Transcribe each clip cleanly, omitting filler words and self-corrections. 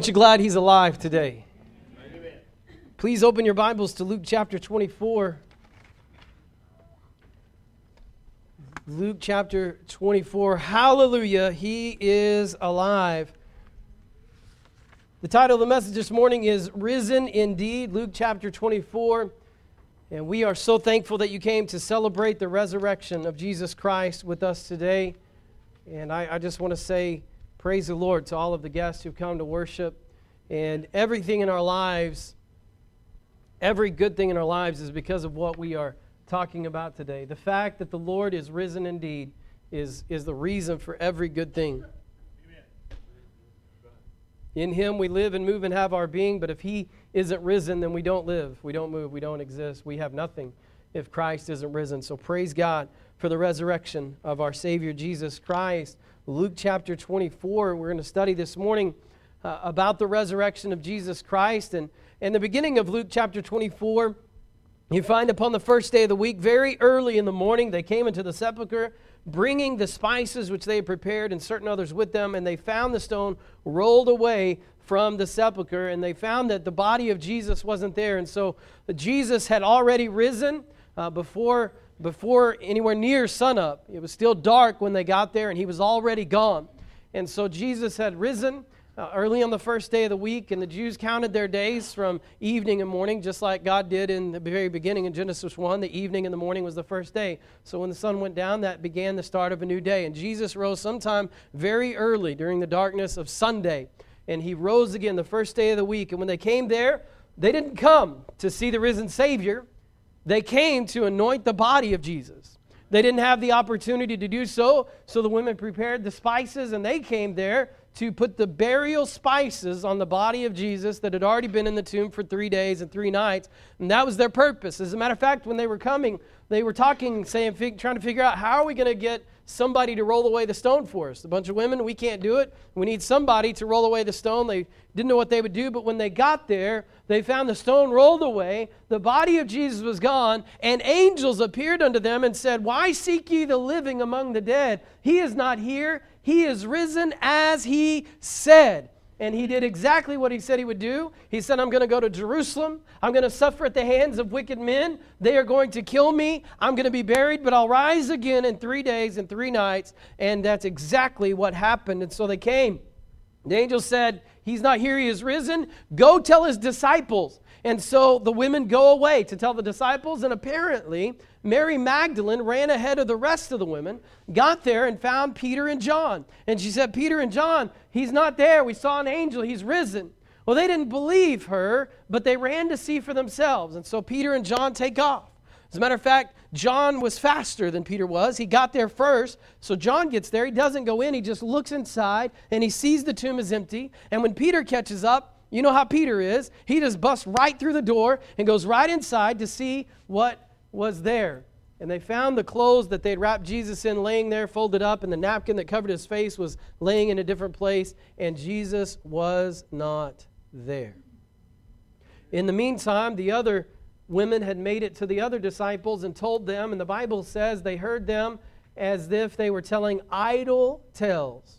Aren't you glad he's alive today? Amen. Please open your Bibles to Luke chapter 24. Luke chapter 24. Hallelujah, he is alive. The title of the message this morning is Risen Indeed, Luke chapter 24. And we are so thankful that you came to celebrate the resurrection of Jesus Christ with us today. And I just want to say, praise the Lord to all of the guests who've come to worship. And everything in our lives, every good thing in our lives is because of what we are talking about today. The fact that the Lord is risen indeed is the reason for every good thing. Amen. In Him we live and move and have our being, but if He isn't risen, then we don't live, we don't move, we don't exist, we have nothing if Christ isn't risen. So praise God for the resurrection of our Savior Jesus Christ. Luke chapter 24, we're going to study this morning about the resurrection of Jesus Christ. And in the beginning of Luke chapter 24, you find upon the first day of the week, very early in the morning, they came into the sepulchre, bringing the spices which they had prepared and certain others with them, and they found the stone rolled away from the sepulchre, and they found that the body of Jesus wasn't there. And so Jesus had already risen before anywhere near sunup. It was still dark when they got there, and He was already gone. And so Jesus had risen early on the first day of the week, and the Jews counted their days from evening and morning, just like God did in the very beginning in Genesis 1. The evening and the morning was the first day. So when the sun went down, that began the start of a new day. And Jesus rose sometime very early during the darkness of Sunday. And He rose again the first day of the week. And when they came there, they didn't come to see the risen Savior. They came to anoint the body of Jesus. They didn't have the opportunity to do so, so the women prepared the spices, and they came there to put the burial spices on the body of Jesus that had already been in the tomb for 3 days and 3 nights, and that was their purpose. As a matter of fact, when they were coming, they were talking, trying to figure out, how are we going to get somebody to roll away the stone for us? A bunch of women, we can't do it. We need somebody to roll away the stone. They didn't know what they would do, but when they got there, they found the stone rolled away, the body of Jesus was gone, and angels appeared unto them and said, "Why seek ye the living among the dead? He is not here. He is risen as He said." And He did exactly what He said He would do. He said, "I'm going to go to Jerusalem. I'm going to suffer at the hands of wicked men. They are going to kill me. I'm going to be buried, but I'll rise again in 3 days and 3 nights." And that's exactly what happened. And so they came. The angel said, "He's not here. He is risen. Go tell His disciples." And so the women go away to tell the disciples, and apparently Mary Magdalene ran ahead of the rest of the women, got there and found Peter and John. And she said, "Peter and John, He's not there. We saw an angel. He's risen." Well, they didn't believe her, but they ran to see for themselves. And so Peter and John take off. As a matter of fact, John was faster than Peter was. He got there first. So John gets there. He doesn't go in. He just looks inside, and he sees the tomb is empty. And when Peter catches up, you know how Peter is. He just busts right through the door and goes right inside to see what was there. And they found the clothes that they'd wrapped Jesus in laying there, folded up, and the napkin that covered His face was laying in a different place, and Jesus was not there. In the meantime, the other women had made it to the other disciples and told them, and the Bible says they heard them as if they were telling idle tales.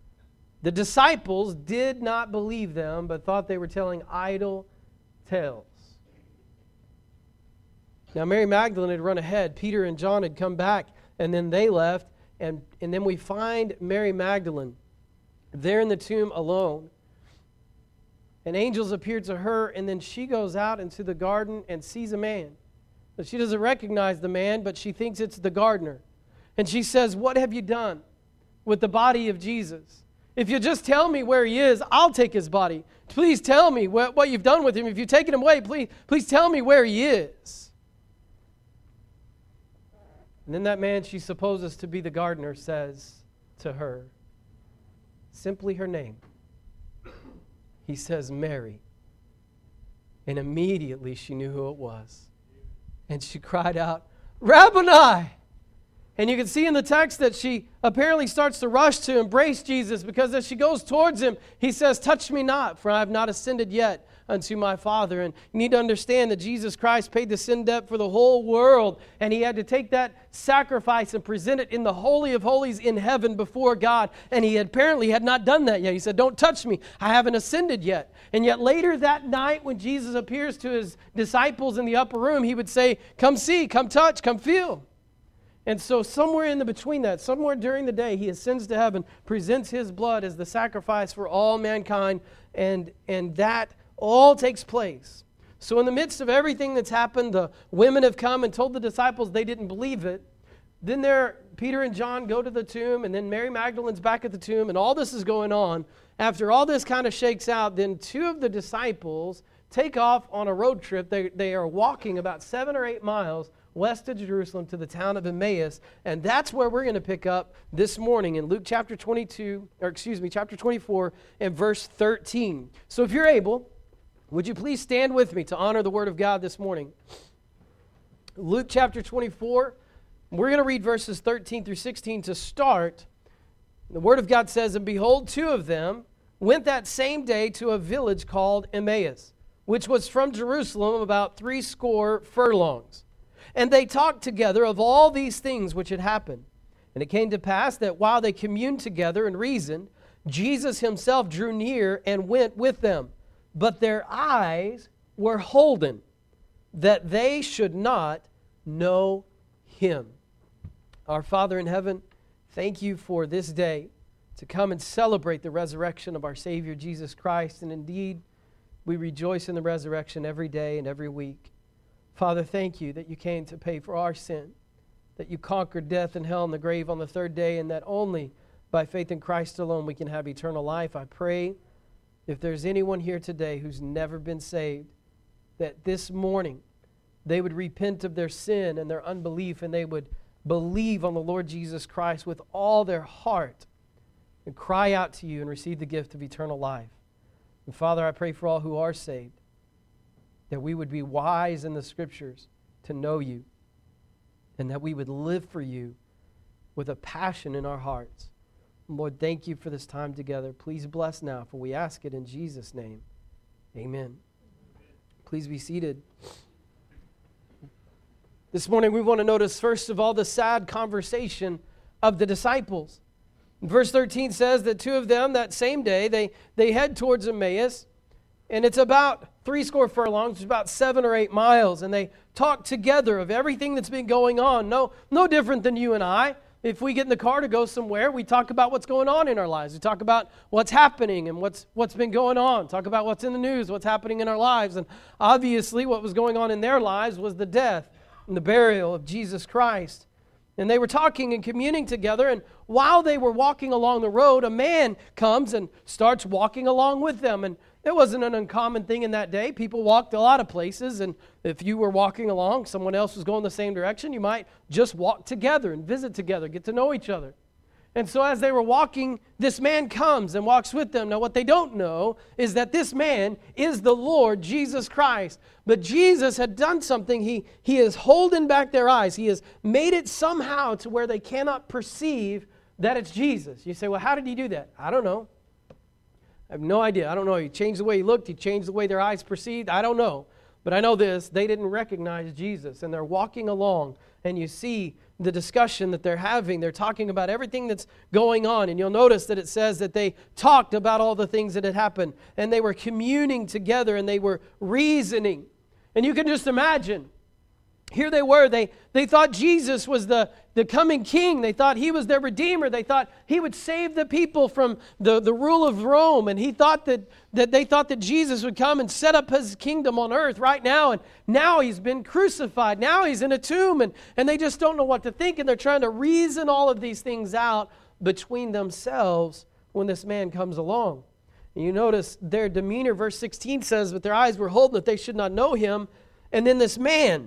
The disciples did not believe them, but thought they were telling idle tales. Now, Mary Magdalene had run ahead. Peter and John had come back, and then they left. And then we find Mary Magdalene there in the tomb alone. And angels appeared to her, and then she goes out into the garden and sees a man. But she doesn't recognize the man, but she thinks it's the gardener. And she says, "What have you done with the body of Jesus? If you just tell me where he is, I'll take his body. Please tell me what you've done with him. If you've taken him away, please tell me where he is." And then that man she supposes to be the gardener says to her, simply her name. He says, "Mary." And immediately she knew who it was. And she cried out, "Rabboni!" And you can see in the text that she apparently starts to rush to embrace Jesus, because as she goes towards him, he says, "Touch me not, for I have not ascended yet unto my Father." And you need to understand that Jesus Christ paid the sin debt for the whole world, and he had to take that sacrifice and present it in the Holy of Holies in heaven before God. And he apparently had not done that yet. He said, "Don't touch me. I haven't ascended yet." And yet later that night, when Jesus appears to his disciples in the upper room, he would say, "Come see, come touch, come feel." And so somewhere in the between that, somewhere during the day, he ascends to heaven, presents his blood as the sacrifice for all mankind, and that all takes place. So in the midst of everything that's happened, the women have come and told the disciples they didn't believe it. Then Peter and John go to the tomb, and then Mary Magdalene's back at the tomb, and all this is going on. After all this kind of shakes out, then two of the disciples take off on a road trip. They are walking about 7 or 8 miles west of Jerusalem to the town of Emmaus, and that's where we're going to pick up this morning in Luke chapter 24 and verse 13. So if you're able, would you please stand with me to honor the Word of God this morning? Luke chapter 24, we're going to read verses 13 through 16 to start. The Word of God says, "And behold, two of them went that same day to a village called Emmaus, which was from Jerusalem about 80 furlongs. And they talked together of all these things which had happened. And it came to pass that while they communed together and reasoned, Jesus himself drew near and went with them. But their eyes were holden, that they should not know him." Our Father in heaven, thank you for this day to come and celebrate the resurrection of our Savior Jesus Christ. And indeed, we rejoice in the resurrection every day and every week. Father, thank you that you came to pay for our sin, that you conquered death and hell and the grave on the third day, and that only by faith in Christ alone we can have eternal life. I pray if there's anyone here today who's never been saved, that this morning they would repent of their sin and their unbelief, and they would believe on the Lord Jesus Christ with all their heart and cry out to you and receive the gift of eternal life. And Father, I pray for all who are saved, that we would be wise in the Scriptures to know you, and that we would live for you with a passion in our hearts. Lord, thank you for this time together. Please bless now, for we ask it in Jesus' name. Amen. Please be seated. This morning we want to notice, first of all, the sad conversation of the disciples. Verse 13 says that two of them that same day, they head towards Emmaus, and it's about 80 furlongs, it's about 7 or 8 miles, and they talk together of everything that's been going on. No different than you and I. If we get in the car to go somewhere, we talk about what's going on in our lives. We talk about what's happening and what's been going on. Talk about what's in the news, what's happening in our lives. And obviously what was going on in their lives was the death and the burial of Jesus Christ. And they were talking and communing together, and while they were walking along the road, a man comes and starts walking along with them. And it wasn't an uncommon thing in that day. People walked a lot of places, and if you were walking along, someone else was going the same direction, you might just walk together and visit together, get to know each other. And so as they were walking, this man comes and walks with them. Now what they don't know is that this man is the Lord Jesus Christ. But Jesus had done something. He is holding back their eyes. He has made it somehow to where they cannot perceive that it's Jesus. You say, well, how did he do that? I don't know. I have no idea. I don't know. He changed the way he looked. He changed the way their eyes perceived. I don't know. But I know this. They didn't recognize Jesus. And they're walking along. And you see the discussion that they're having. They're talking about everything that's going on. And you'll notice that it says that they talked about all the things that had happened. And they were communing together. And they were reasoning. And you can just imagine. Here they were. They thought Jesus was the coming king. They thought he was their redeemer. They thought he would save the people from the rule of Rome. And they thought that Jesus would come and set up his kingdom on earth right now. And now he's been crucified. Now he's in a tomb. And they just don't know what to think. And they're trying to reason all of these things out between themselves when this man comes along. And you notice their demeanor. Verse 16 says, "But their eyes were holden that they should not know him. And then this man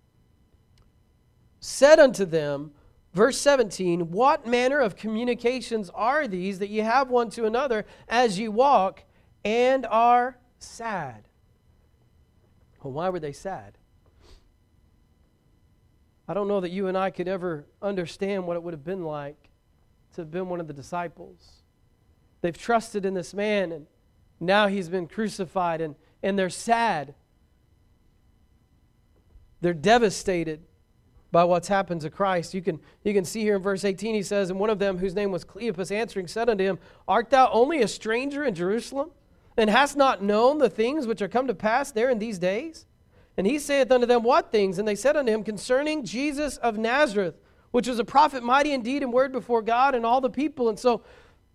said unto them," verse 17, "What manner of communications are these that ye have one to another as ye walk and are sad?" Well, why were they sad? I don't know that you and I could ever understand what it would have been like to have been one of the disciples. They've trusted in this man, and now he's been crucified, and they're sad. They're devastated by what's happened to Christ. You can see here in verse 18, he says, and one of them, whose name was Cleopas, answering, said unto him, Art thou only a stranger in Jerusalem, and hast not known the things which are come to pass there in these days? And he saith unto them, What things? And they said unto him, Concerning Jesus of Nazareth, which was a prophet mighty in deed and word before God and all the people. And so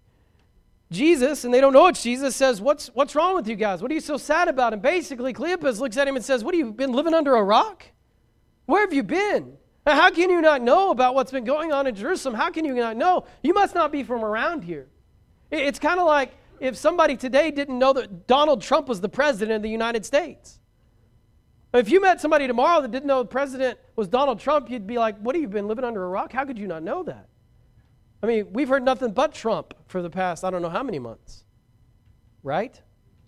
Jesus, and they don't know it's Jesus, says, What's wrong with you guys? What are you so sad about? And basically Cleopas looks at him and says, What, have you been living under a rock? Where have you been? How can you not know about what's been going on in Jerusalem? How can you not know? You must not be from around here. It's kind of like if somebody today didn't know that Donald Trump was the president of the United States. If you met somebody tomorrow that didn't know the president was Donald Trump, you'd be like, what have you been living under a rock? How could you not know that? I mean, we've heard nothing but Trump for the past, I don't know how many months. Right?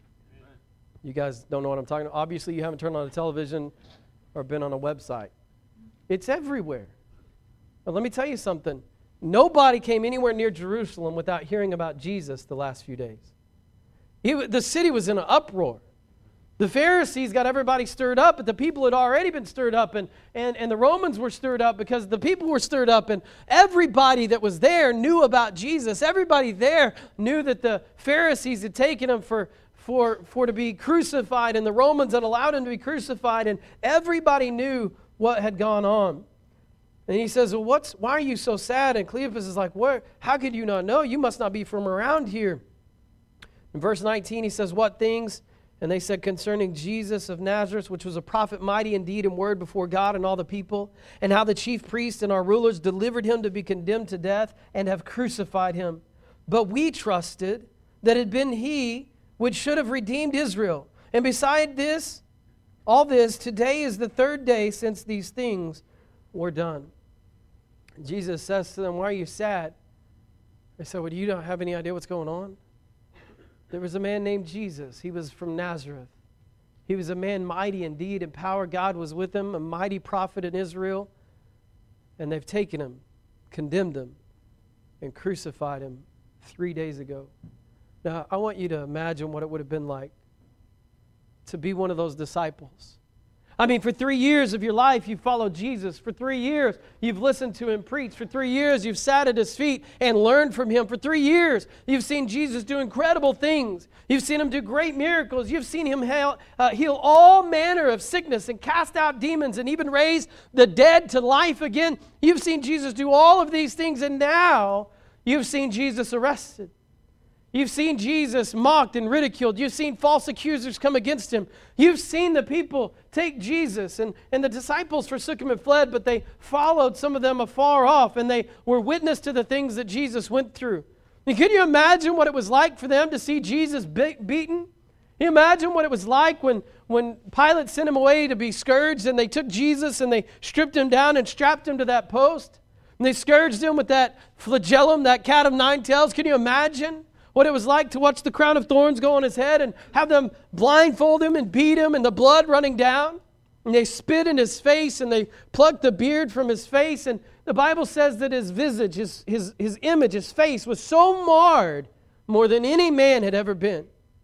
You guys don't know what I'm talking about. Obviously, you haven't turned on a television or been on a website. It's everywhere. But let me tell you something. Nobody came anywhere near Jerusalem without hearing about Jesus the last few days. The city was in an uproar. The Pharisees got everybody stirred up, but the people had already been stirred up, and the Romans were stirred up because the people were stirred up, and everybody that was there knew about Jesus. Everybody there knew that the Pharisees had taken him for to be crucified, and the Romans had allowed him to be crucified, and everybody knew what had gone on. And he says, well, why are you so sad? And Cleopas is like, how could you not know? You must not be from around here. In verse 19, he says, What things? And they said, Concerning Jesus of Nazareth, which was a prophet mighty in deed and word before God and all the people, and how the chief priests and our rulers delivered him to be condemned to death and have crucified him. But we trusted that it had been he which should have redeemed Israel. And beside this, all this, today is the third day since these things were done. Jesus says to them, Why are you sad? They said, Well, you don't have any idea what's going on? There was a man named Jesus. He was from Nazareth. He was a man mighty in deed and power. God was with him, a mighty prophet in Israel. And they've taken him, condemned him, and crucified him 3 days ago. Now, I want you to imagine what it would have been like to be one of those disciples. I mean, for 3 years of your life, you've followed Jesus. For 3 years, you've listened to him preach. For 3 years, you've sat at his feet and learned from him. For 3 years, you've seen Jesus do incredible things. You've seen him do great miracles. You've seen him heal all manner of sickness and cast out demons and even raise the dead to life again. You've seen Jesus do all of these things, and now you've seen Jesus arrested. You've seen Jesus mocked and ridiculed. You've seen false accusers come against him. You've seen the people take Jesus, and the disciples forsook him and fled, but they followed, some of them afar off, and they were witness to the things that Jesus went through. And can you imagine what it was like for them to see Jesus beaten? Can you imagine what it was like when Pilate sent him away to be scourged, and they took Jesus and they stripped him down and strapped him to that post? And they scourged him with that flagellum, that cat of nine tails. Can you imagine what it was like to watch the crown of thorns go on his head and have them blindfold him and beat him and the blood running down? And they spit in his face and they plucked the beard from his face. And the Bible says that his visage, his image, his face was so marred more than any man had ever been.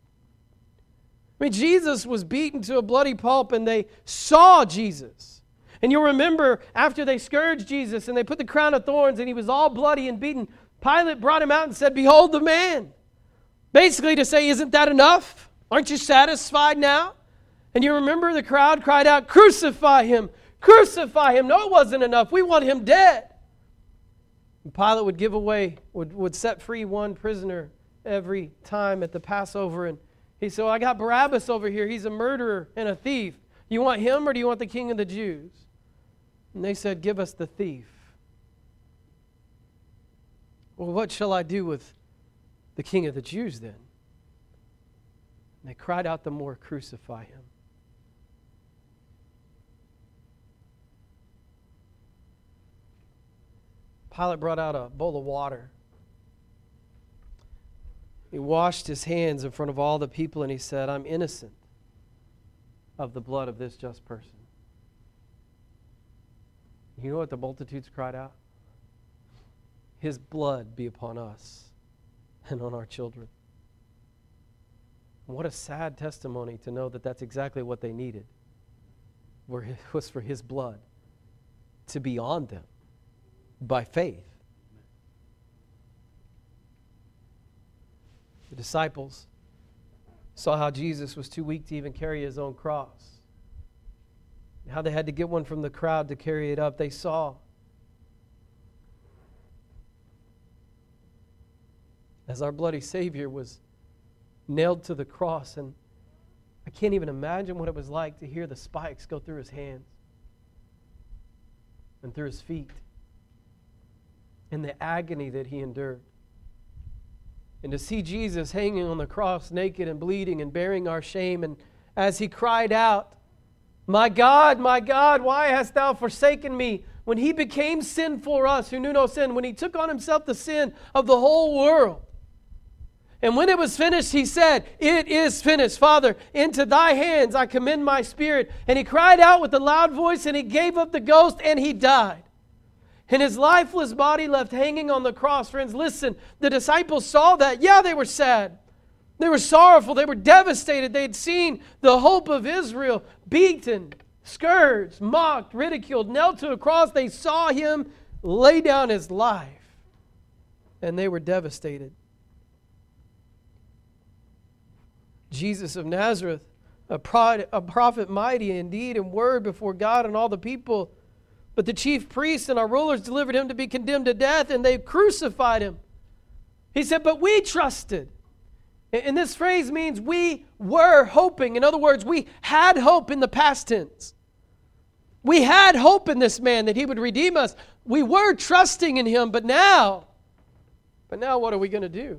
I mean, Jesus was beaten to a bloody pulp, and they saw Jesus. And you'll remember after they scourged Jesus and they put the crown of thorns and he was all bloody and beaten, Pilate brought him out and said, Behold the man. Basically to say, isn't that enough? Aren't you satisfied now? And you remember the crowd cried out, Crucify him! Crucify him! No, it wasn't enough. We want him dead. And Pilate would give away, would set free one prisoner every time at the Passover. And he said, I got Barabbas over here. He's a murderer and a thief. You want him or do you want the king of the Jews? And they said, Give us the thief. Well, what shall I do with the king of the Jews then? And they cried out the more, Crucify him. Pilate brought out a bowl of water. He washed his hands in front of all the people and he said, I'm innocent of the blood of this just person. You know what the multitudes cried out? His blood be upon us and on our children. What a sad testimony to know that that's exactly what they needed. Was for His blood to be on them by faith. The disciples saw how Jesus was too weak to even carry His own cross. How they had to get one from the crowd to carry it up. They saw as our bloody Savior was nailed to the cross, and I can't even imagine what it was like to hear the spikes go through His hands and through His feet, and the agony that He endured. And to see Jesus hanging on the cross naked and bleeding and bearing our shame, and as He cried out, my God, why hast Thou forsaken me?" When He became sin for us who knew no sin, when He took on Himself the sin of the whole world. And when it was finished, He said, "It is finished. Father, into Thy hands I commend my spirit." And He cried out with a loud voice, and He gave up the ghost, and He died. And His lifeless body left hanging on the cross. Friends, listen, the disciples saw that. Yeah, they were sad. They were sorrowful. They were devastated. They had seen the hope of Israel beaten, scourged, mocked, ridiculed, nailed to a cross. They saw Him lay down His life, and they were devastated. Jesus of Nazareth, a prophet mighty indeed in word before God and all the people. But the chief priests and our rulers delivered Him to be condemned to death, and they crucified Him. He said, "But we trusted." And this phrase means we were hoping. In other words, we had hope in the past tense. We had hope in this man that He would redeem us. We were trusting in Him, but now what are we going to do?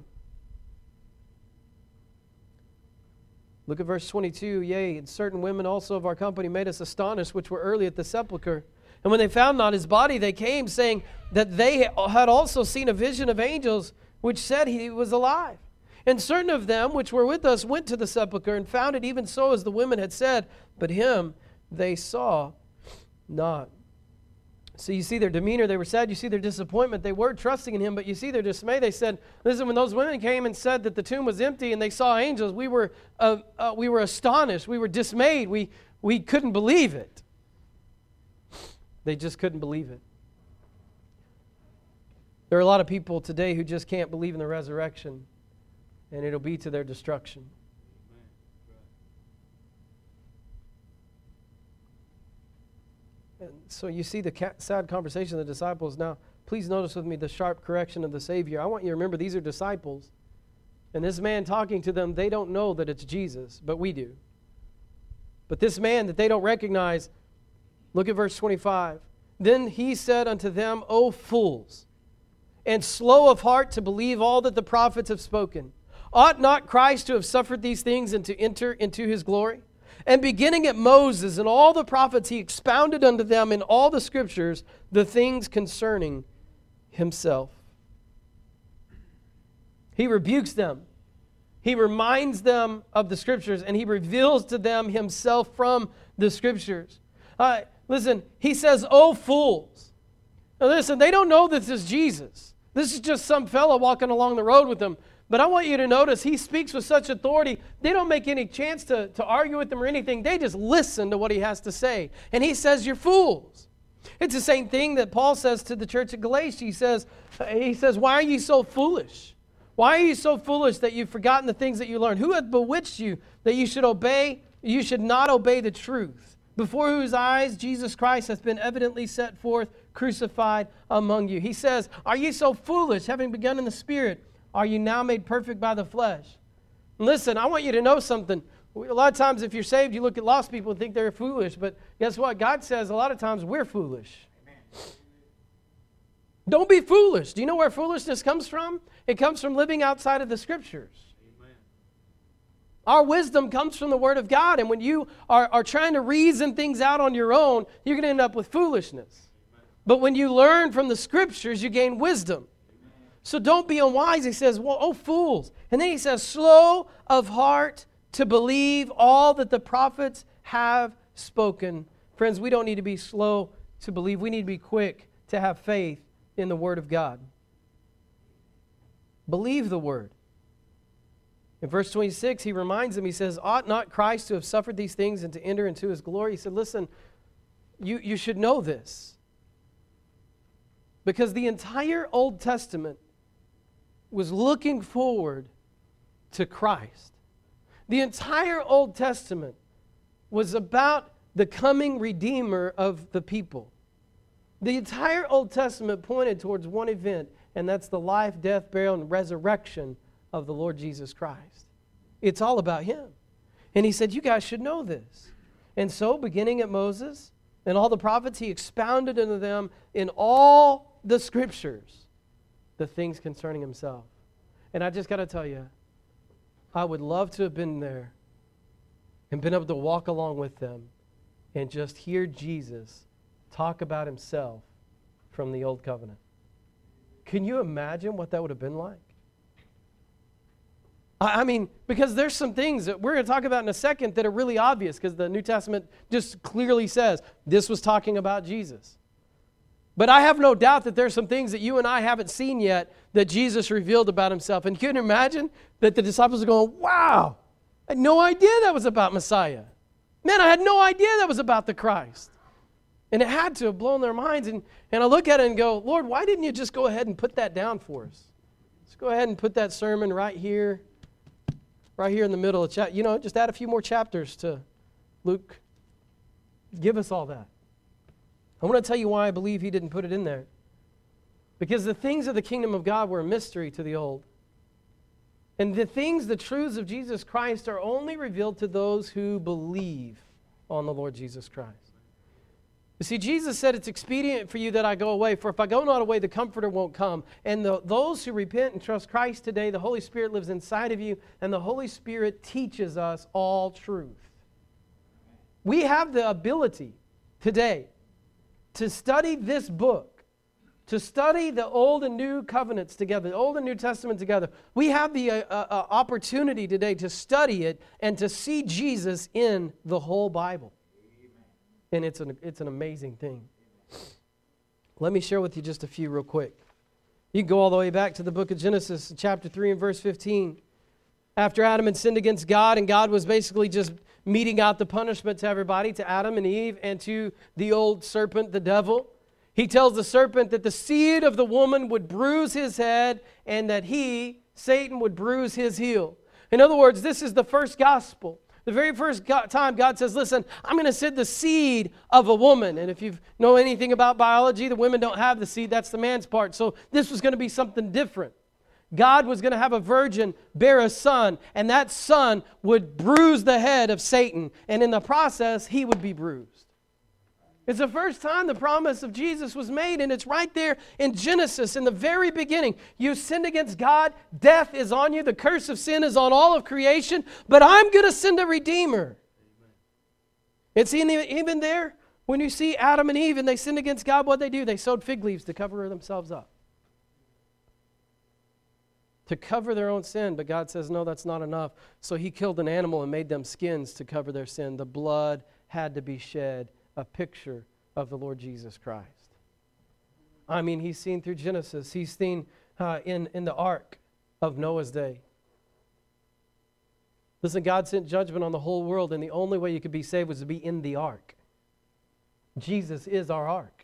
Look at verse 22. "Yea, and certain women also of our company made us astonished, which were early at the sepulchre. And when they found not His body, they came, saying that they had also seen a vision of angels, which said He was alive. And certain of them which were with us went to the sepulchre, and found it even so as the women had said, but Him they saw not." So you see their demeanor. They were sad. You see their disappointment. They were trusting in Him, but you see their dismay. They said, listen, when those women came and said that the tomb was empty and they saw angels, we were astonished. We were dismayed. We couldn't believe it. They just couldn't believe it. There are a lot of people today who just can't believe in the resurrection, and it'll be to their destruction. And so you see the sad conversation of the disciples. Now, please notice with me the sharp correction of the Savior. I want you to remember these are disciples. And this man talking to them, they don't know that it's Jesus, but we do. But this man that they don't recognize, look at verse 25. "Then He said unto them, O fools, and slow of heart to believe all that the prophets have spoken. Ought not Christ to have suffered these things and to enter into His glory? And beginning at Moses and all the prophets, He expounded unto them in all the Scriptures the things concerning Himself." He rebukes them. He reminds them of the Scriptures, and He reveals to them Himself from the Scriptures. Listen, He says, "O fools." Now listen, they don't know this is Jesus. This is just some fellow walking along the road with them. But I want you to notice He speaks with such authority. They don't make any chance to argue with Him or anything. They just listen to what He has to say. And He says, "You're fools." It's the same thing that Paul says to the church at Galatia. He says, "Why are you so foolish? Why are you so foolish that you've forgotten the things that you learned? Who hath bewitched you that you should not obey the truth, before whose eyes Jesus Christ hath been evidently set forth, crucified among you?" He says, "Are you so foolish, having begun in the Spirit? Are you now made perfect by the flesh?" Listen, I want you to know something. A lot of times if you're saved, you look at lost people and think they're foolish. But guess what? God says a lot of times we're foolish. Amen. Don't be foolish. Do you know where foolishness comes from? It comes from living outside of the Scriptures. Amen. Our wisdom comes from the Word of God. And when you are trying to reason things out on your own, you're going to end up with foolishness. Amen. But when you learn from the Scriptures, you gain wisdom. So don't be unwise. He says, "Well, oh fools." And then He says, "Slow of heart to believe all that the prophets have spoken." Friends, we don't need to be slow to believe, we need to be quick to have faith in the Word of God. Believe the Word. In verse 26, he reminds them, he says, ought not Christ to have suffered these things and to enter into his glory? He said, listen, you should know this. Because the entire Old Testament was looking forward to Christ. The entire Old Testament was about the coming Redeemer of the people. The entire Old Testament pointed towards one event, and that's the life, death, burial, and resurrection of the Lord Jesus Christ. It's all about Him. And He said, you guys should know this. And so, beginning at Moses and all the prophets, He expounded unto them in all the Scriptures the things concerning Himself. And I just got to tell you, I would love to have been there and been able to walk along with them and just hear Jesus talk about Himself from the Old Covenant. Can you imagine what that would have been like? I mean, because there's some things that we're going to talk about in a second that are really obvious because the New Testament just clearly says this was talking about Jesus. But I have no doubt that there's some things that you and I haven't seen yet that Jesus revealed about Himself. And can you imagine that the disciples are going, wow, I had no idea that was about Messiah. Man, I had no idea that was about the Christ. And it had to have blown their minds. And I look at it and go, Lord, why didn't you just go ahead and put that down for us? Let's go ahead and put that sermon right here in the middle of chapter. You know, just add a few more chapters to Luke. Give us all that. I want to tell you why I believe He didn't put it in there. Because the things of the kingdom of God were a mystery to the old. And the truths of Jesus Christ are only revealed to those who believe on the Lord Jesus Christ. You see, Jesus said, it's expedient for you that I go away, for if I go not away, the Comforter won't come. And those who repent and trust Christ today, the Holy Spirit lives inside of you, and the Holy Spirit teaches us all truth. We have the ability today to study this book, to study the Old and New Covenants together, the Old and New Testament together. We have the opportunity today to study it and to see Jesus in the whole Bible. And it's an amazing thing. Let me share with you just a few real quick. You can go all the way back to the book of Genesis, chapter 3 and verse 15. After Adam had sinned against God, and God was basically just meting out the punishment to everybody, to Adam and Eve, and to the old serpent, the devil. He tells the serpent that the seed of the woman would bruise his head, and that he, Satan, would bruise his heel. In other words, this is the first gospel. The very first time God says, listen, I'm going to send the seed of a woman. And if you know anything about biology, the women don't have the seed. That's the man's part. So this was going to be something different. God was going to have a virgin bear a son, and that son would bruise the head of Satan. And in the process, he would be bruised. It's the first time the promise of Jesus was made, and it's right there in Genesis, in the very beginning. You sinned against God, death is on you, the curse of sin is on all of creation, but I'm going to send a Redeemer. It's even there, when you see Adam and Eve, and they sinned against God, what they do? They sewed fig leaves to cover themselves up. To cover their own sin, but God says, no, that's not enough. So He killed an animal and made them skins to cover their sin. The blood had to be shed. A picture of the Lord Jesus Christ. I mean, He's seen through Genesis. He's seen in the ark of Noah's day. Listen, God sent judgment on the whole world, and the only way you could be saved was to be in the ark. Jesus is our ark.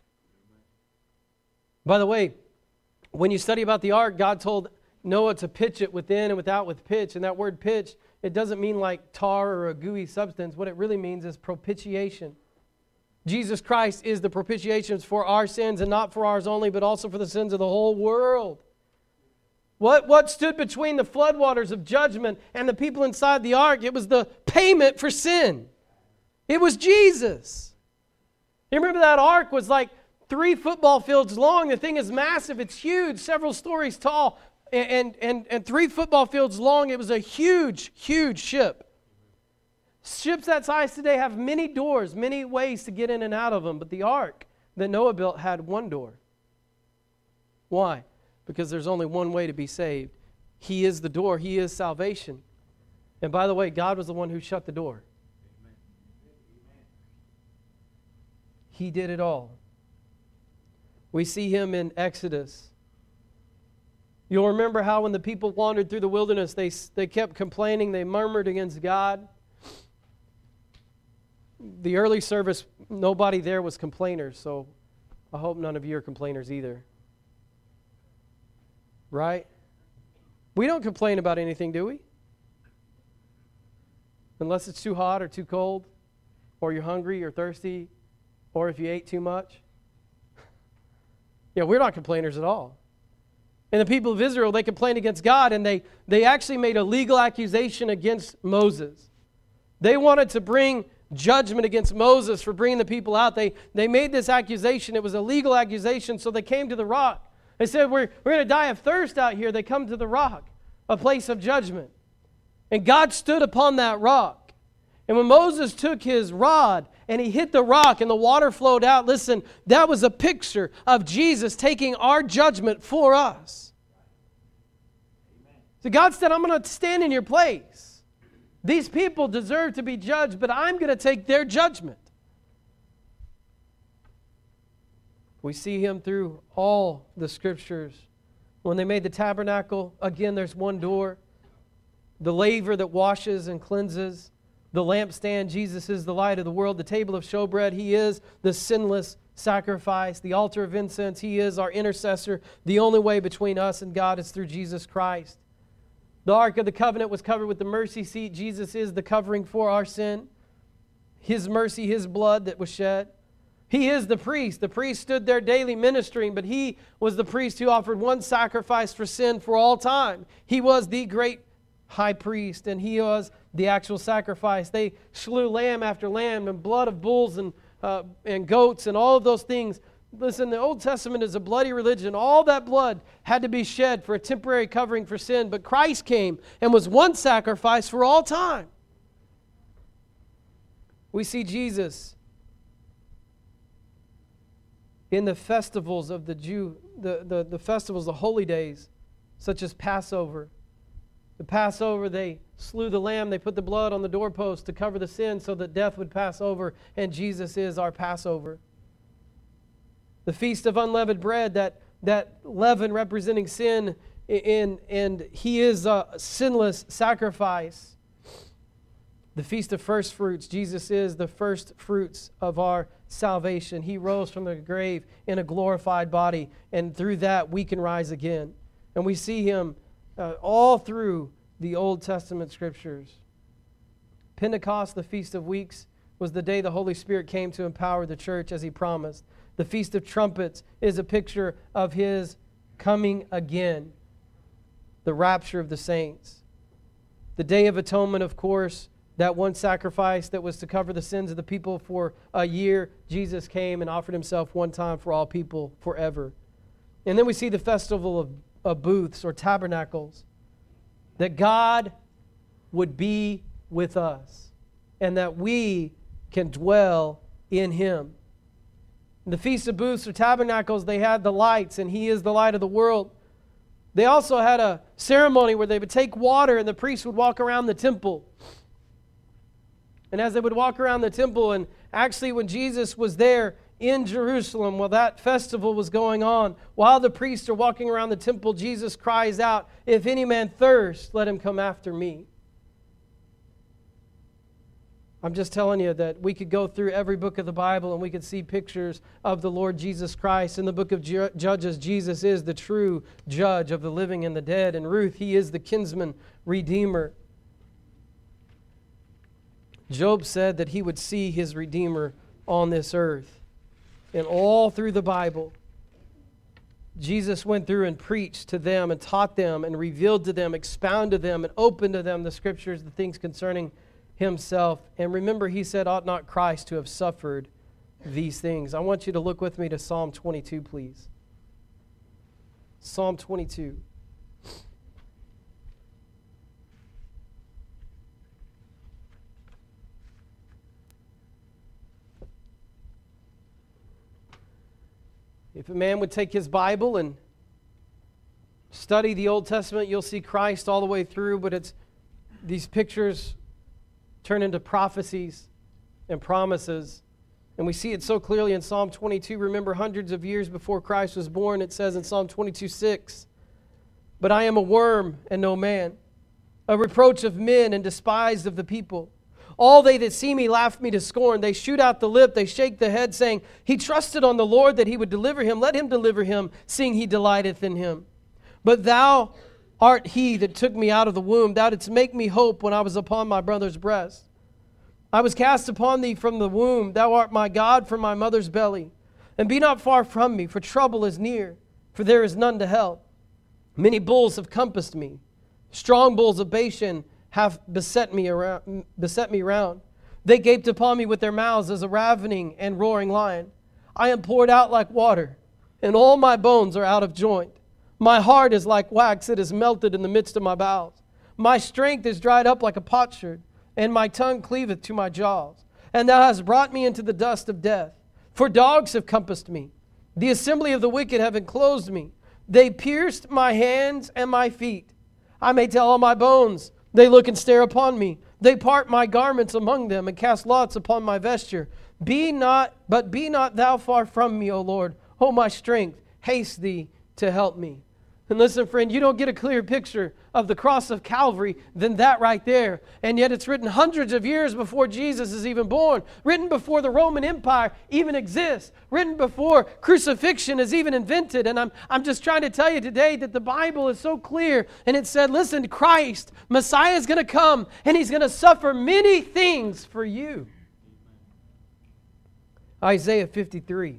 By the way, when you study about the ark, God told Noah to pitch it within and without with pitch. And that word pitch, it doesn't mean like tar or a gooey substance. What it really means is propitiation. Jesus Christ is the propitiation for our sins, and not for ours only, but also for the sins of the whole world. What stood between the floodwaters of judgment and the people inside the ark? It was the payment for sin. It was Jesus. You remember that ark was like 3 football fields long. The thing is massive. It's huge, several stories tall, and 3 football fields long. It was a huge, huge ship. Ships that size today have many doors, many ways to get in and out of them. But the ark that Noah built had one door. Why? Because there's only one way to be saved. He is the door. He is salvation. And by the way, God was the one who shut the door. He did it all. We see him in Exodus. You'll remember how when the people wandered through the wilderness, they kept complaining, they murmured against God. The early service, nobody there was complainers, so I hope none of you are complainers either. Right? We don't complain about anything, do we? Unless it's too hot or too cold, or you're hungry or thirsty, or if you ate too much. Yeah, we're not complainers at all. And the people of Israel, they complained against God, and they actually made a legal accusation against Moses. They wanted to bring judgment against Moses for bringing the people out. They made this accusation. It was a legal accusation, so they came to the rock. They said, we're going to die of thirst out here. They come to the rock, a place of judgment. And God stood upon that rock. And when Moses took his rod and he hit the rock and the water flowed out, listen, that was a picture of Jesus taking our judgment for us. So God said, I'm going to stand in your place. These people deserve to be judged, but I'm going to take their judgment. We see him through all the scriptures. When they made the tabernacle, again, there's one door. The laver that washes and cleanses. The lampstand, Jesus is the light of the world. The table of showbread, he is the sinless sacrifice. The altar of incense, he is our intercessor. The only way between us and God is through Jesus Christ. The Ark of the Covenant was covered with the mercy seat. Jesus is the covering for our sin. His mercy, his blood that was shed. He is the priest. The priest stood there daily ministering, but he was the priest who offered one sacrifice for sin for all time. He was the great high priest, and he was the actual sacrifice. They slew lamb after lamb and blood of bulls and goats and all of those things. Listen, the Old Testament is a bloody religion. All that blood had to be shed for a temporary covering for sin, but Christ came and was one sacrifice for all time. We see Jesus in the festivals of the festivals, the holy days, such as Passover. The Passover, they slew the lamb, they put the blood on the doorpost to cover the sin so that death would pass over, and Jesus is our Passover. The Feast of Unleavened Bread, that leaven representing sin, and he is a sinless sacrifice. The Feast of First Fruits, Jesus is the first fruits of our salvation. He rose from the grave in a glorified body, and through that we can rise again. And we see him all through the Old Testament scriptures. Pentecost, the Feast of Weeks, was the day the Holy Spirit came to empower the church as he promised. The Feast of Trumpets is a picture of his coming again, the rapture of the saints. The Day of Atonement, of course, that one sacrifice that was to cover the sins of the people for a year, Jesus came and offered himself one time for all people forever. And then we see the Festival of Booths or Tabernacles, that God would be with us and that we can dwell in him. In the Feast of Booths or Tabernacles, they had the lights, and he is the light of the world. They also had a ceremony where they would take water and the priest would walk around the temple. And as they would walk around the temple, and actually when Jesus was there in Jerusalem, while that festival was going on, while the priests are walking around the temple, Jesus cries out, "If any man thirst, let him come after me." I'm just telling you that we could go through every book of the Bible and we could see pictures of the Lord Jesus Christ. In the book of Judges, Jesus is the true judge of the living and the dead. In Ruth, he is the kinsman redeemer. Job said that he would see his Redeemer on this earth. And all through the Bible, Jesus went through and preached to them and taught them and revealed to them, expounded to them, and opened to them the scriptures, the things concerning himself. And remember, he said, ought not Christ to have suffered these things? I want you to look with me to Psalm 22, please. Psalm 22. If a man would take his Bible and study the Old Testament, you'll see Christ all the way through, but it's these pictures turn into prophecies and promises. And we see it so clearly in Psalm 22. Remember, hundreds of years before Christ was born, it says in Psalm 22:6, "But I am a worm and no man, a reproach of men and despised of the people. All they that see me laugh me to scorn. They shoot out the lip, they shake the head, saying, He trusted on the Lord that He would deliver him. Let Him deliver him, seeing He delighteth in him. But Thou art He that took me out of the womb. Thou didst make me hope when I was upon my brother's breast. I was cast upon Thee from the womb. Thou art my God from my mother's belly. And be not far from me, for trouble is near, for there is none to help. Many bulls have compassed me. Strong bulls of Bashan have beset me round. They gaped upon me with their mouths as a ravening and roaring lion. I am poured out like water, and all my bones are out of joint. My heart is like wax, it is melted in the midst of my bowels. My strength is dried up like a potsherd, and my tongue cleaveth to my jaws. And Thou hast brought me into the dust of death. For dogs have compassed me. The assembly of the wicked have enclosed me. They pierced my hands and my feet. I may tell all my bones. They look and stare upon me. They part my garments among them and cast lots upon my vesture. Be not Thou far from me, O Lord. O my strength, haste Thee to help me." And listen, friend, you don't get a clearer picture of the cross of Calvary than that right there. And yet it's written hundreds of years before Jesus is even born, written before the Roman Empire even exists, written before crucifixion is even invented. And I'm just trying to tell you today that the Bible is so clear. And it said, listen, Christ, Messiah is going to come and He's going to suffer many things for you. Isaiah 53.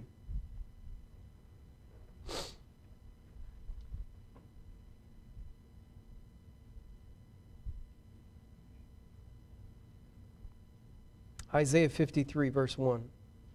Isaiah 53, verse 1.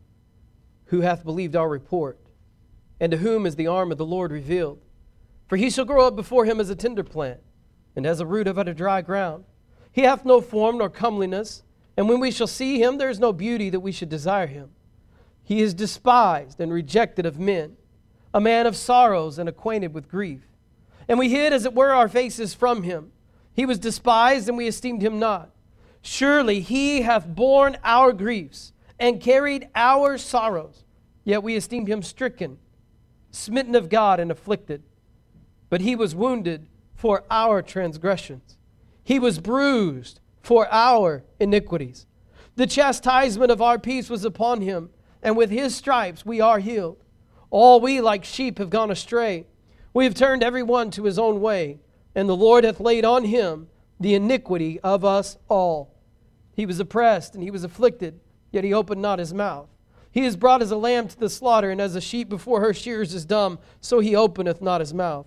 "Who hath believed our report? And to whom is the arm of the Lord revealed? For He shall grow up before Him as a tender plant, and as a root out of dry ground. He hath no form nor comeliness, and when we shall see Him, there is no beauty that we should desire Him. He is despised and rejected of men, a man of sorrows and acquainted with grief. And we hid, as it were, our faces from Him. He was despised, and we esteemed Him not. Surely He hath borne our griefs and carried our sorrows. Yet we esteemed Him stricken, smitten of God, and afflicted. But He was wounded for our transgressions. He was bruised for our iniquities. The chastisement of our peace was upon Him, and with His stripes we are healed. All we like sheep have gone astray. We have turned every one to his own way, and the Lord hath laid on Him the iniquity of us all. He was oppressed and He was afflicted, yet He opened not His mouth. He is brought as a lamb to the slaughter, and as a sheep before her shearers is dumb, so He openeth not His mouth.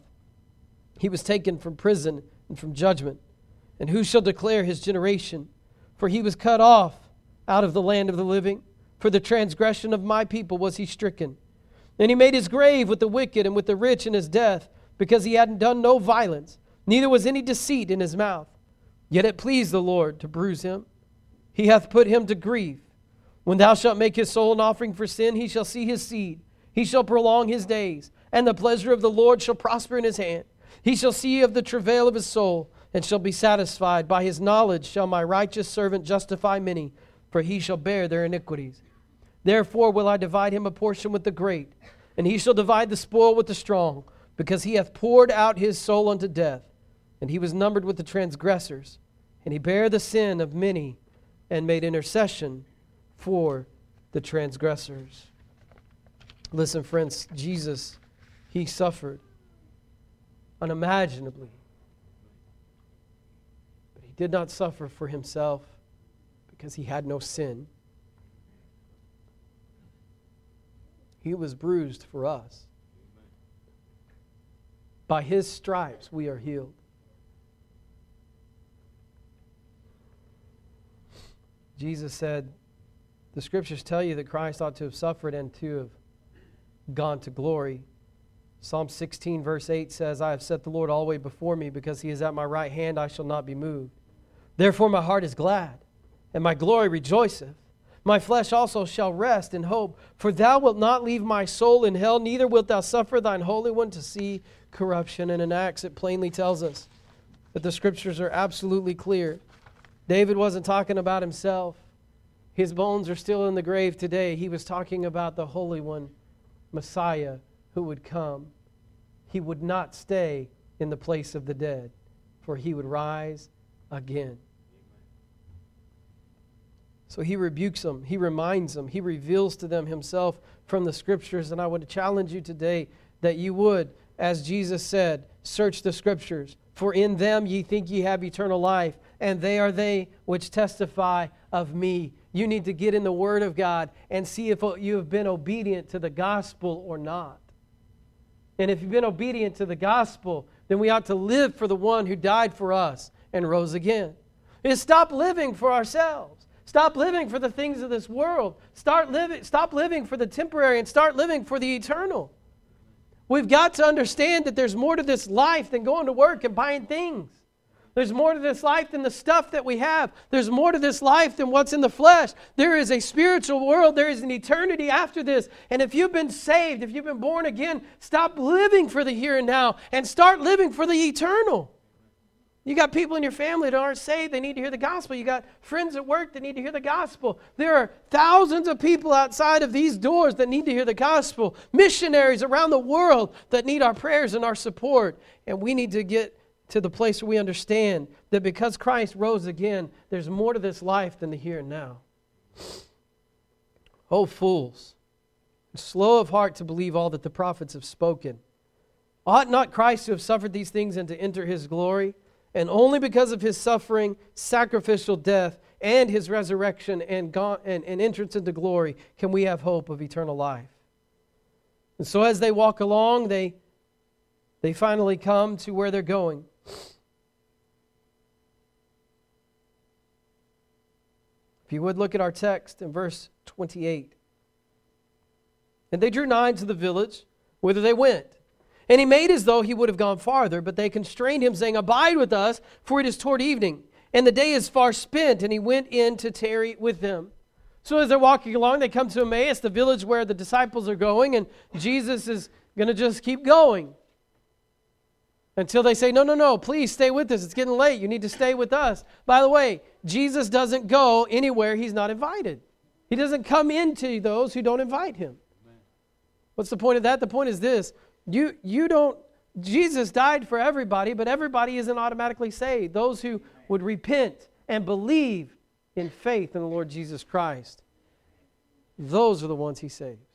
He was taken from prison and from judgment. And who shall declare His generation? For He was cut off out of the land of the living. For the transgression of my people was He stricken. And He made His grave with the wicked and with the rich in His death, because He had done no violence, neither was any deceit in His mouth. Yet it pleased the Lord to bruise Him. He hath put Him to grief. When Thou shalt make His soul an offering for sin, He shall see His seed. He shall prolong His days, and the pleasure of the Lord shall prosper in His hand. He shall see of the travail of His soul, and shall be satisfied. By His knowledge shall my righteous servant justify many, for he shall bear their iniquities. Therefore will I divide him a portion with the great, and he shall divide the spoil with the strong, because he hath poured out his soul unto death, and he was numbered with the transgressors, and he bare the sin of many, and made intercession for the transgressors." Listen, friends, Jesus, He suffered unimaginably. But He did not suffer for Himself because He had no sin. He was bruised for us. By His stripes we are healed. Jesus said, the Scriptures tell you that Christ ought to have suffered and to have gone to glory. Psalm 16 verse 8 says, "I have set the Lord always before me, because He is at my right hand, I shall not be moved. Therefore my heart is glad, and my glory rejoiceth. My flesh also shall rest in hope, for Thou wilt not leave my soul in hell, neither wilt Thou suffer Thine Holy One to see corruption." And in Acts it plainly tells us that the Scriptures are absolutely clear. David wasn't talking about himself. His bones are still in the grave today. He was talking about the Holy One, Messiah, who would come. He would not stay in the place of the dead, for He would rise again. So He rebukes them, He reminds them, He reveals to them Himself from the Scriptures. And I would challenge you today that you would, as Jesus said, search the Scriptures, for in them ye think ye have eternal life, and they are they which testify of me. You need to get in the Word of God and see if you have been obedient to the gospel or not. And if you've been obedient to the gospel, then we ought to live for the one who died for us and rose again. Is stop living for ourselves. Stop living for the things of this world. Stop living for the temporary and start living for the eternal. We've got to understand that there's more to this life than going to work and buying things. There's more to this life than the stuff that we have. There's more to this life than what's in the flesh. There is a spiritual world. There is an eternity after this. And if you've been saved, if you've been born again, stop living for the here and now and start living for the eternal. You got people in your family that aren't saved. They need to hear the gospel. You got friends at work that need to hear the gospel. There are thousands of people outside of these doors that need to hear the gospel. Missionaries around the world that need our prayers and our support. And we need to get to the place where we understand that because Christ rose again, there's more to this life than the here and now. O fools, slow of heart to believe all that the prophets have spoken. Ought not Christ to have suffered these things and to enter His glory? And only because of His suffering, sacrificial death, and His resurrection and entrance into glory can we have hope of eternal life. And so as they walk along, they finally come to where they're going. If you would look at our text in verse 28. And they drew nigh to the village whither they went. And he made as though he would have gone farther, but they constrained him, saying, Abide with us, for it is toward evening, and the day is far spent. And he went in to tarry with them. So as they're walking along, they come to Emmaus, the village where the disciples are going, and Jesus is going to just keep going until they say, no, please stay with us. It's getting late. You need to stay with us. By the way, Jesus doesn't go anywhere He's not invited. He doesn't come into those who don't invite Him. What's the point of that? The point is this. Jesus died for everybody, but everybody isn't automatically saved. Those who would repent and believe in faith in the Lord Jesus Christ, those are the ones He saves.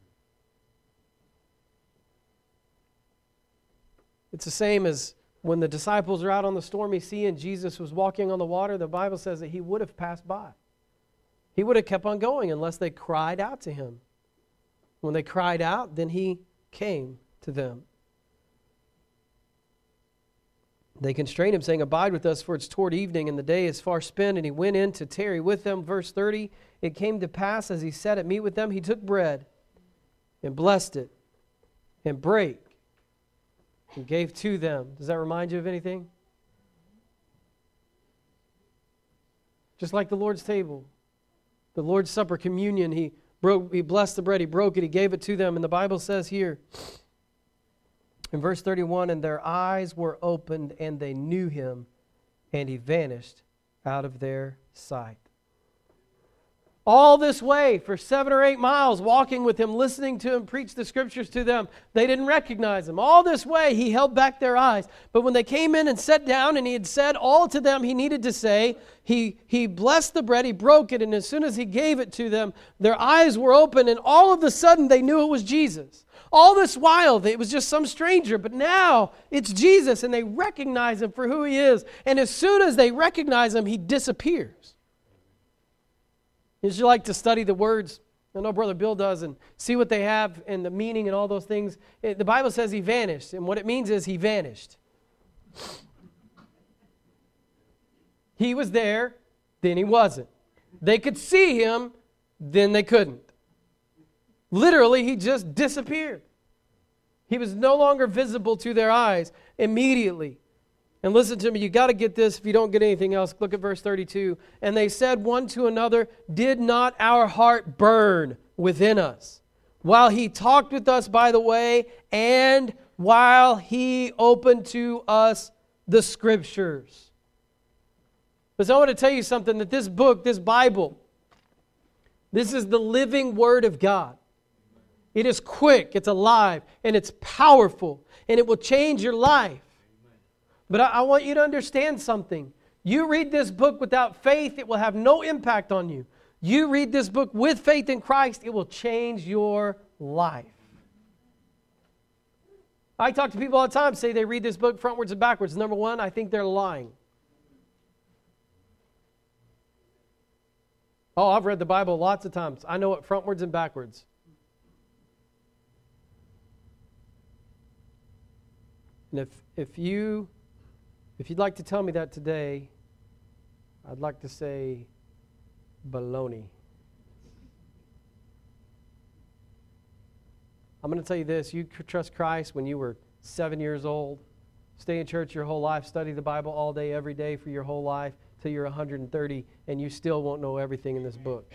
It's the same as when the disciples are out on the stormy sea and Jesus was walking on the water. The Bible says that He would have passed by. He would have kept on going unless they cried out to Him. When they cried out, then He came to them. They constrained Him, saying, Abide with us, for it's toward evening, and the day is far spent. And He went in to tarry with them. Verse 30, it came to pass, as He sat at meat with them, He took bread, and blessed it, and brake, and gave to them. Does that remind you of anything? Just like the Lord's table, the Lord's Supper, communion, He blessed the bread, He broke it, He gave it to them. And the Bible says here, in verse 31, and their eyes were opened, and they knew Him, and He vanished out of their sight. All this way, for 7 or 8 miles, walking with Him, listening to Him preach the Scriptures to them, they didn't recognize Him. All this way, He held back their eyes. But when they came in and sat down, and He had said all to them He needed to say, He blessed the bread, He broke it, and as soon as He gave it to them, their eyes were open, and all of a sudden, they knew it was Jesus. All this while, it was just some stranger, but now it's Jesus, and they recognize Him for who He is. And as soon as they recognize Him, He disappears. Would you like to study the words? I know Brother Bill does, and see what they have and the meaning and all those things. The Bible says He vanished, and what it means is He vanished. He was there, then He wasn't. They could see Him, then they couldn't. Literally, He just disappeared. He was no longer visible to their eyes immediately. And listen to me, you got to get this if you don't get anything else. Look at verse 32. And they said one to another, Did not our heart burn within us while He talked with us by the way, and while He opened to us the Scriptures? But I want to tell you something, that this book, this Bible, This is the living Word of God. It is quick, it's alive, and it's powerful, and it will change your life. But I want you to understand something. You read this book without faith, it will have no impact on you. You read this book with faith in Christ, it will change your life. I talk to people all the time, say they read this book frontwards and backwards. Number one, I think they're lying. Oh, I've read the Bible lots of times. I know it frontwards and backwards. And if you'd like to tell me that today, I'd like to say baloney. I'm going to tell you this. You trust Christ when you were 7 years old. Stay in church your whole life. Study the Bible all day, every day for your whole life till you're 130, and you still won't know everything in this book.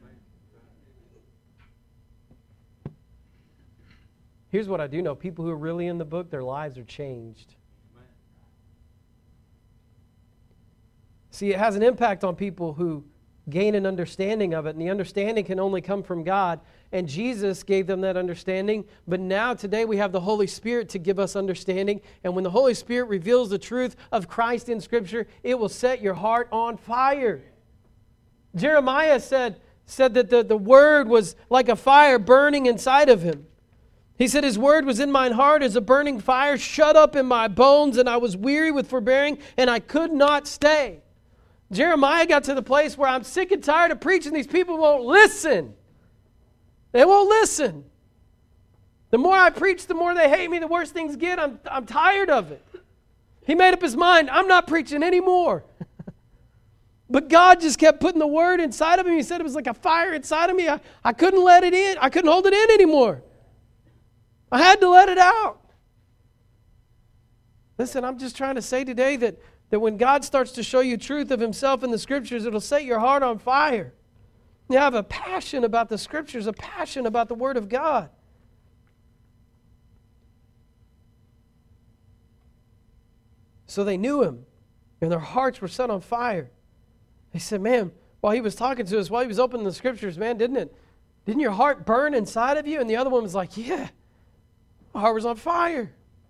Here's what I do know. People who are really in the book, their lives are changed. See, it has an impact on people who gain an understanding of it, and the understanding can only come from God, and Jesus gave them that understanding. But now, today, we have the Holy Spirit to give us understanding, and when the Holy Spirit reveals the truth of Christ in Scripture, it will set your heart on fire. Jeremiah said that the Word was like a fire burning inside of him. He said, His word was in mine heart as a burning fire, shut up in my bones, and I was weary with forbearing, and I could not stay. Jeremiah got to the place where I'm sick and tired of preaching. These people won't listen. They won't listen. The more I preach, the more they hate me, the worse things get. I'm tired of it. He made up his mind, I'm not preaching anymore. But God just kept putting the word inside of him. He said it was like a fire inside of me. I couldn't let it in. I couldn't hold it in anymore. I had to let it out. Listen, I'm just trying to say today that when God starts to show you truth of Himself in the Scriptures, it'll set your heart on fire. You have a passion about the Scriptures, a passion about the Word of God. So they knew Him, and their hearts were set on fire. They said, man, while He was talking to us, while He was opening the Scriptures, man, didn't your heart burn inside of you? And the other one was like, yeah, my heart was on fire.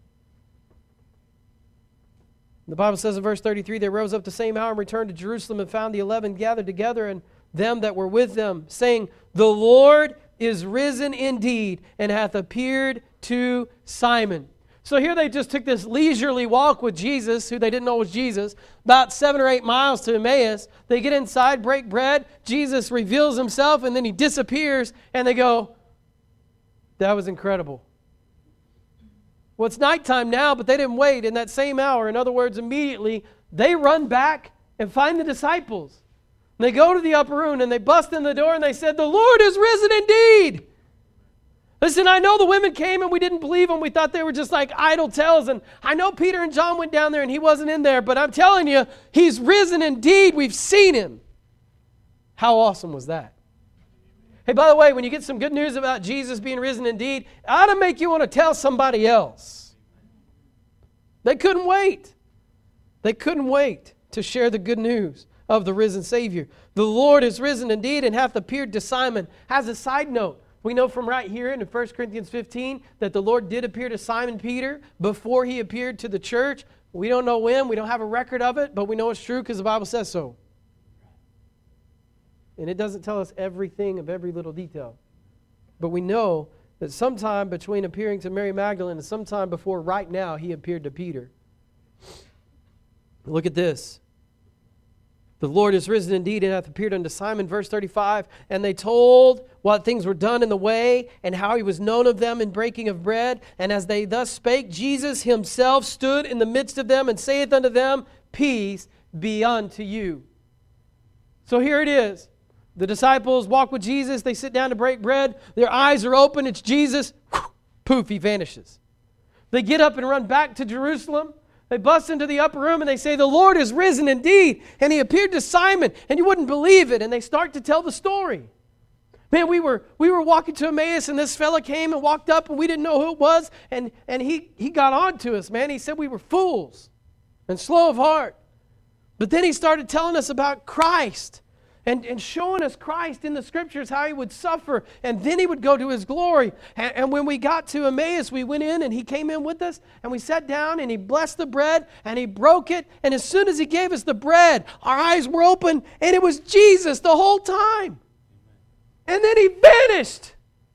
The Bible says in verse 33, they rose up the same hour and returned to Jerusalem and found the 11 gathered together and them that were with them, saying, the Lord is risen indeed and hath appeared to Simon. So here they just took this leisurely walk with Jesus, who they didn't know was Jesus, about 7 or 8 miles to Emmaus. They get inside, break bread. Jesus reveals Himself, and then He disappears, and they go, that was incredible. Well, it's nighttime now, but they didn't wait in that same hour. In other words, immediately, they run back and find the disciples. And they go to the upper room, and they bust in the door, and they said, the Lord is risen indeed. Listen, I know the women came, and we didn't believe them. We thought they were just like idle tales. And I know Peter and John went down there, and He wasn't in there. But I'm telling you, He's risen indeed. We've seen Him. How awesome was that? Hey, by the way, when you get some good news about Jesus being risen indeed, it ought to make you want to tell somebody else. They couldn't wait. They couldn't wait to share the good news of the risen Savior. The Lord is risen indeed and hath appeared to Simon. As a side note, we know from right here in 1 Corinthians 15 that the Lord did appear to Simon Peter before He appeared to the church. We don't know when. We don't have a record of it, but we know it's true because the Bible says so. And it doesn't tell us everything of every little detail. But we know that sometime between appearing to Mary Magdalene and sometime before right now, He appeared to Peter. Look at this. The Lord is risen indeed and hath appeared unto Simon, verse 35. And they told what things were done in the way and how He was known of them in breaking of bread. And as they thus spake, Jesus Himself stood in the midst of them and saith unto them, peace be unto you. So here it is. The disciples walk with Jesus. They sit down to break bread. Their eyes are open. It's Jesus. Poof, He vanishes. They get up and run back to Jerusalem. They bust into the upper room and they say, the Lord is risen indeed. And He appeared to Simon, and you wouldn't believe it. And they start to tell the story. Man, we were walking to Emmaus, and this fella came and walked up, and we didn't know who it was. And he got on to us, man. He said we were fools and slow of heart. But then he started telling us about Christ. and showing us Christ in the Scriptures, how He would suffer, and then He would go to His glory. And when we got to Emmaus, we went in, and He came in with us, and we sat down, and He blessed the bread, and He broke it, and as soon as He gave us the bread, our eyes were open, and it was Jesus the whole time. And then He vanished.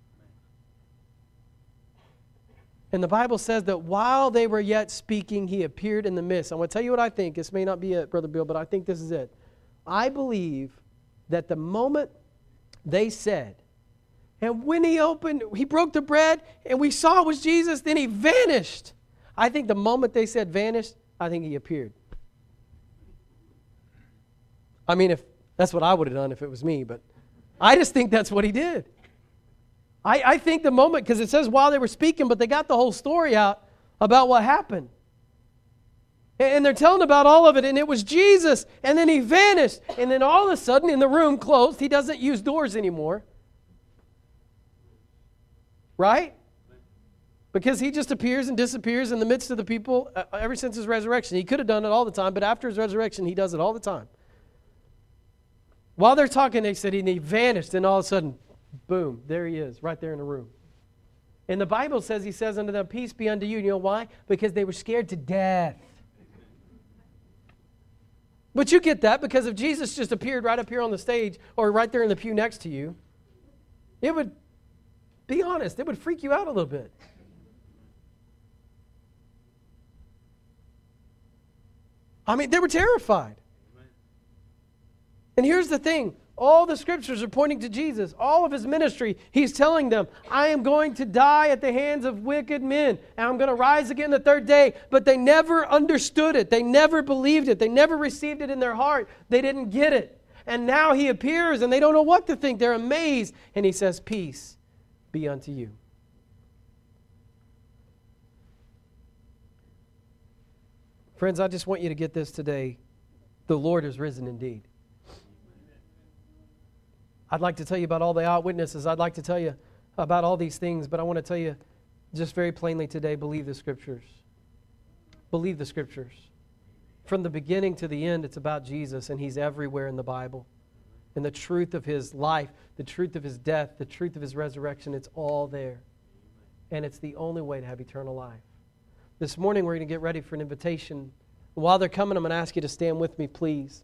And the Bible says that while they were yet speaking, He appeared in the midst. I'm going to tell you what I think. This may not be it, Brother Bill, but I think this is it. I believe that the moment they said, and when He broke the bread, and we saw it was Jesus, then He vanished. I think the moment they said vanished, I think He appeared. I mean, if that's what I would have done if it was me, but I just think that's what He did. I think the moment, because it says while they were speaking, but they got the whole story out about what happened. And they're telling about all of it, and it was Jesus, and then He vanished. And then all of a sudden, in the room closed, He doesn't use doors anymore. Right? Because He just appears and disappears in the midst of the people ever since His resurrection. He could have done it all the time, but after His resurrection, He does it all the time. While they're talking, they said, and He vanished, and all of a sudden, boom, there He is, right there in the room. And the Bible says, He says unto them, peace be unto you. You know why? Because they were scared to death. But you get that, because if Jesus just appeared right up here on the stage or right there in the pew next to you, it would, be honest, it would freak you out a little bit. I mean, they were terrified. And here's the thing. All the Scriptures are pointing to Jesus. All of His ministry, He's telling them, I am going to die at the hands of wicked men, and I'm going to rise again the third day. But they never understood it. They never believed it. They never received it in their heart. They didn't get it. And now He appears, and they don't know what to think. They're amazed. And He says, peace be unto you. Friends, I just want you to get this today. The Lord is risen indeed. I'd like to tell you about all the eyewitnesses. I'd like to tell you about all these things, but I want to tell you just very plainly today, believe the Scriptures. Believe the Scriptures. From the beginning to the end, it's about Jesus, and He's everywhere in the Bible. And the truth of His life, the truth of His death, the truth of His resurrection, it's all there. And it's the only way to have eternal life. This morning, we're going to get ready for an invitation. While they're coming, I'm going to ask you to stand with me, please.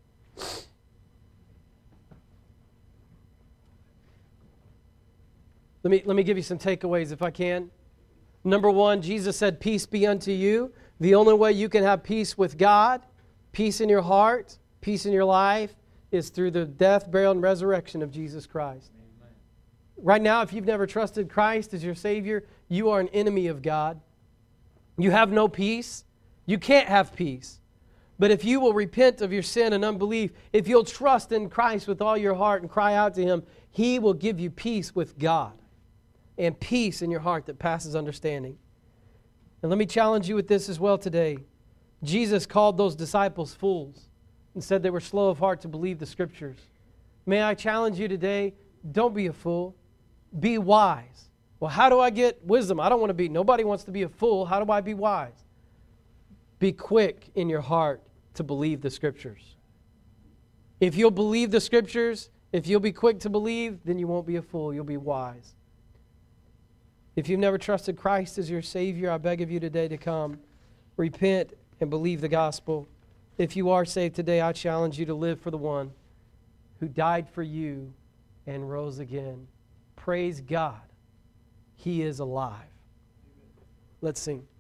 Let me give you some takeaways if I can. Number one, Jesus said, peace be unto you. The only way you can have peace with God, peace in your heart, peace in your life, is through the death, burial, and resurrection of Jesus Christ. Amen. Right now, if you've never trusted Christ as your Savior, you are an enemy of God. You have no peace. You can't have peace. But if you will repent of your sin and unbelief, if you'll trust in Christ with all your heart and cry out to Him, He will give you peace with God and peace in your heart that passes understanding. And let me challenge you with this as well today. Jesus called those disciples fools and said they were slow of heart to believe the Scriptures. May I challenge you today, don't be a fool. Be wise. Well, how do I get wisdom? I don't want to be, nobody wants to be a fool. How do I be wise? Be quick in your heart to believe the Scriptures. If you'll believe the Scriptures, if you'll be quick to believe, then you won't be a fool. You'll be wise. If you've never trusted Christ as your Savior, I beg of you today to come, repent, and believe the gospel. If you are saved today, I challenge you to live for the one who died for you and rose again. Praise God. He is alive. Let's sing.